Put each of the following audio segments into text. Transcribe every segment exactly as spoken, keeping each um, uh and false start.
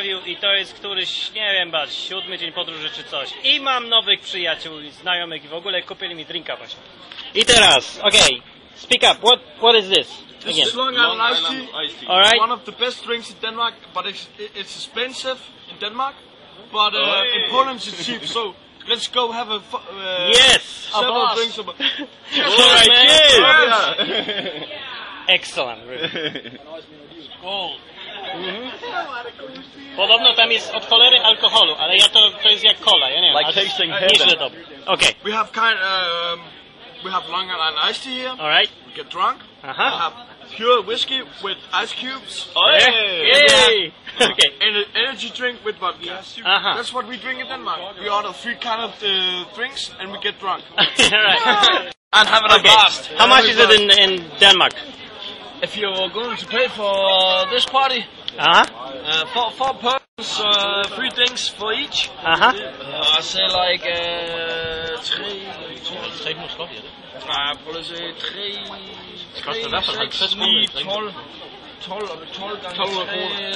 Wrocławiu i to jest któryś, nie wiem, bać, siódmy dzień podróży czy coś. I mam nowych przyjaciół i znajomych i w ogóle kupili mi drinka właśnie. I teraz, okej, okay. Speak up, what, what is this? This is Long Island iced tea. Iced tea. All right. One of the best drinks in Denmark, but it's, it's expensive in Denmark, but uh, oh, yeah. in Poland it's cheap, so let's go have a uh, yes. several a drinks. About yes. All right, cheers. Excellent. Gold. Mhm. Podobno tam jest od cholery alkoholu, ale ja to, to jest jak cola, ja nie wiem. Like tasting heaven. Okay. We have kind um, we have Long Island iced tea here. All right. We get drunk. Uh-huh. We have pure whiskey with ice cubes. Oh, yeah. Yay! Okay. And an energy drink with vodka. Uh-huh. That's what we drink in Denmark. We order three kind of uh, drinks and we get drunk. All right. And have a okay. blast. How much is it in, in Denmark? If you're going to pay for uh, this party, uh-huh. uh, four, four persons, uh, three drinks for each. Uh-huh. Uh, I say like uh, three. Nej, prøv at se, tre, tre, seks, ni, tolv, tolv, tolv gange tre,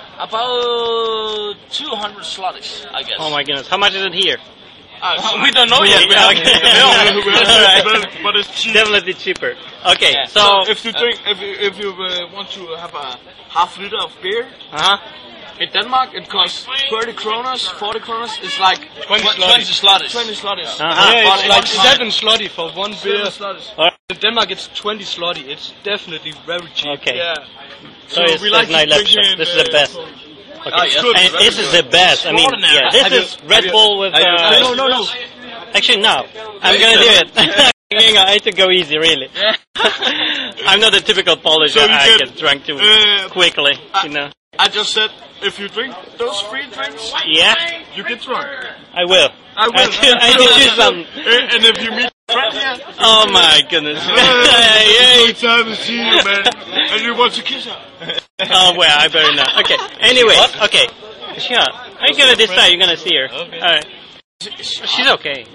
about two hundred slotties, I guess. Oh my goodness, how much is it here? Uh, we don't know yet. Yeah, okay. but, but it's cheap. Definitely cheaper. Okay, yeah. so, so if you drink, if you, if you uh, want to have a half liter of beer, uh-huh. in Denmark it costs thirty kroners, forty kroners. It's like twenty slotties. twenty slotties. Uh-huh. Yeah, it's like seven slotty for one beer. Right. In Denmark it's twenty slotty. It's definitely very cheap. Okay. Yeah. So, so it's, we like my lecture. This is the best. Okay. Oh, yes. Good. And this is the best. I mean, yeah, this is Red Bull with. Uh, no, no, no. Actually, no. I'm gonna do it. I need to go easy, really. I'm not a typical Polish. So I get, get drunk too uh, quickly, I, you know. I just said, if you drink those three drinks, yeah, you get drunk. I will. I will. I did choose some. And if you meet a friend here, oh my goodness. Hey, it's time to see you, man. And you want to kiss her. Oh well, I better not. Okay. Anyway, okay. Sure. I'm gonna decide. You're gonna see her. Okay. All right. She's okay.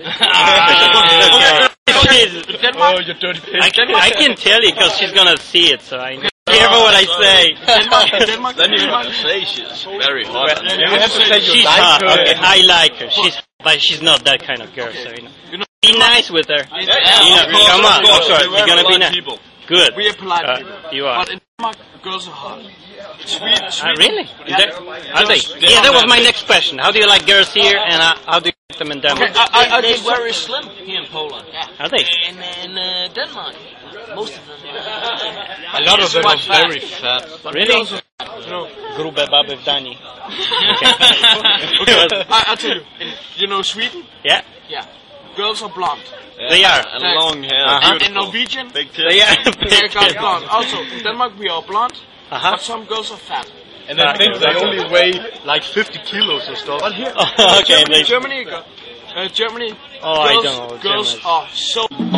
Ah. She's, oh, you dirty pig. I can, I can tell you because she's gonna see it, so I know. Careful what I say. Then you have to say she's very hot. Well, you have to say you she's like hot. her. Okay, I like her. She's, but she's not that kind of girl, so you know. You know be nice with her. Yeah, you know, course, come on, of course. of course. You're gonna be nice. People. Good. We are polite uh, people. You are. But in Denmark, girls are hot. Sweet, uh, sweet. really? Yeah. Are they? Yeah, that was my next question. How do you like girls here, and uh, how do you like them in Denmark? Okay, I, I, I get very slim here in Poland. Yeah. Are they? In, in uh, Denmark, most of them. Uh, a lot of them are very fat. Really? Also, you know, grube baby w Danii. Okay. Okay. I, I tell you, in, you know Sweden? Yeah. Yeah. Girls are blonde. Yeah. They are. And long hair. Uh-huh. In Norwegian, big tits. They are. they got blonde. Also, in Denmark we are blonde, uh-huh. but some girls are fat. And I think they only weigh like fifty kilos or stuff. But here, oh, okay, Germany, they... Germany, uh, Germany, oh, girls, I don't know. girls Germans. are so